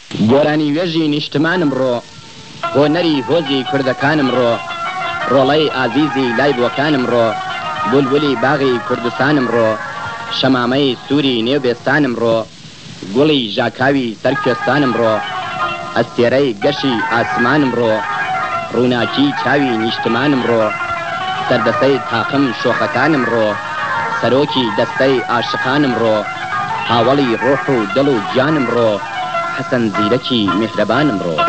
گۆرانی وێژی نیشتمانم ڕۆ بۆ نەری هۆزی کوردەکانم ڕۆ ڕۆڵەی ئازیزی لای بۆکانم ڕۆ بولبولی باغی کوردستانم ڕۆ شەمامەی سووری نێوبێستانم ڕۆ گوڵی ژاکاوی سەرکوێستانم ڕۆ ئەستێرەی گەشی ئاسمانم ڕۆ ڕووناکی چاوی نیشتمانم ڕۆ سەردەسەی تاقم شۆخەکانم ڕۆ سەرۆکی دەستەی عاشقانم ڕۆ هاوڵی ڕۆح و دڵ و گیانم ڕۆ حەسەن زیرەکی میهرەبانم ڕۆ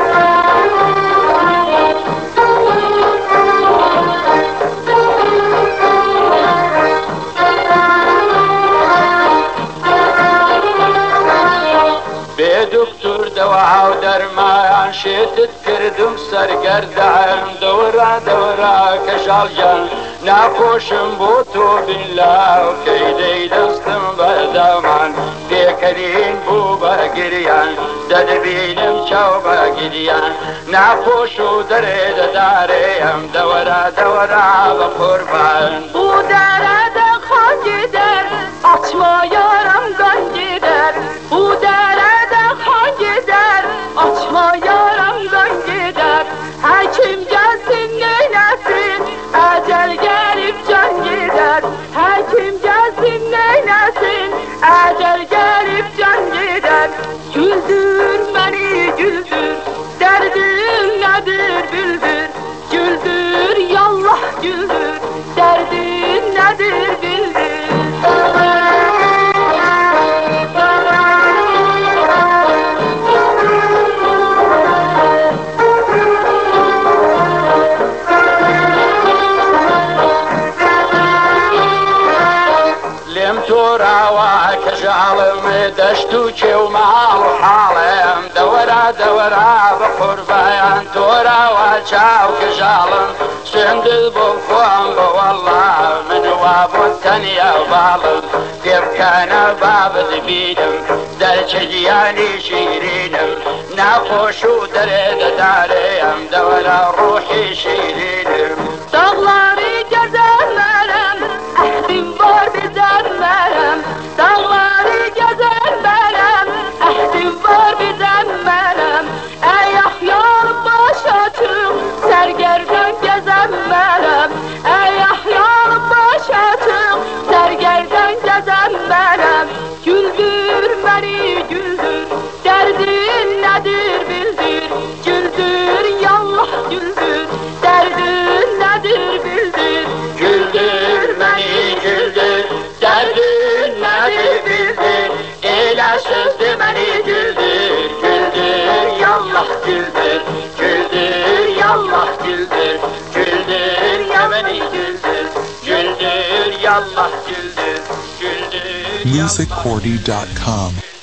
دکتور دوا و درمان شێتت کردم سەرگەردان دەورا دەورا کەژاڵیان ناخۆشم بۆ تۆ بینلاو کەی دەی دەستم بەردەمان پێکەرین بوو بەگریان دەدەبینم چاو بەگریان ناخۆش و دەرێ دەدارێ ئەم دەوەرا دەوەرا بە قوربان بوو دەرە دەخۆنگی دەر ئەچما یارم گەنگی دەر بوو دەرە açma yaram ben gider Hakim gelsin neylesin Ecel gelip can gider Hakim gelsin neylesin Ecel gelip can gider Güldür beni güldür Derdim nedir bildir Güldür yallah güldür Derdim nedir bildir کەژاڵم دەشت و کێ و ماڵ و حاڵم دەوەرا دەوەرا بە قوربایان تۆراوە چاو کەژاڵم سندل بۆ خۆم بەوەڵا منوا بۆ تەنیا باڵم پێبکانە بابت بینم دەرچە گیانی شیرینم ناخۆش و دەرێ دەدارێ ئەم دەوەرا ڕۆحی شیرینم داغڵاری گەزەرمەرم ئەحدیم بار بزەرمەرم داغڵاری گەزەرمەرم ئەحدیم بار بزەرمەرم ئەی ئەحیار باشە چوو سەرگەردن گەزەرمەرم ئەی ئەحیار باشە چوو سەرگەردن گەزەرمەرم güldür beni güldür derdin nedir bildir güldür yallah güldür derdin nedir bildir güldür beni güldür derdin nedir bildir elə sözdür beni güldür güldür yallah güldür güldür yallah güldür güldür ya beni güldür güldür yallah güldür güldür musiccordy.com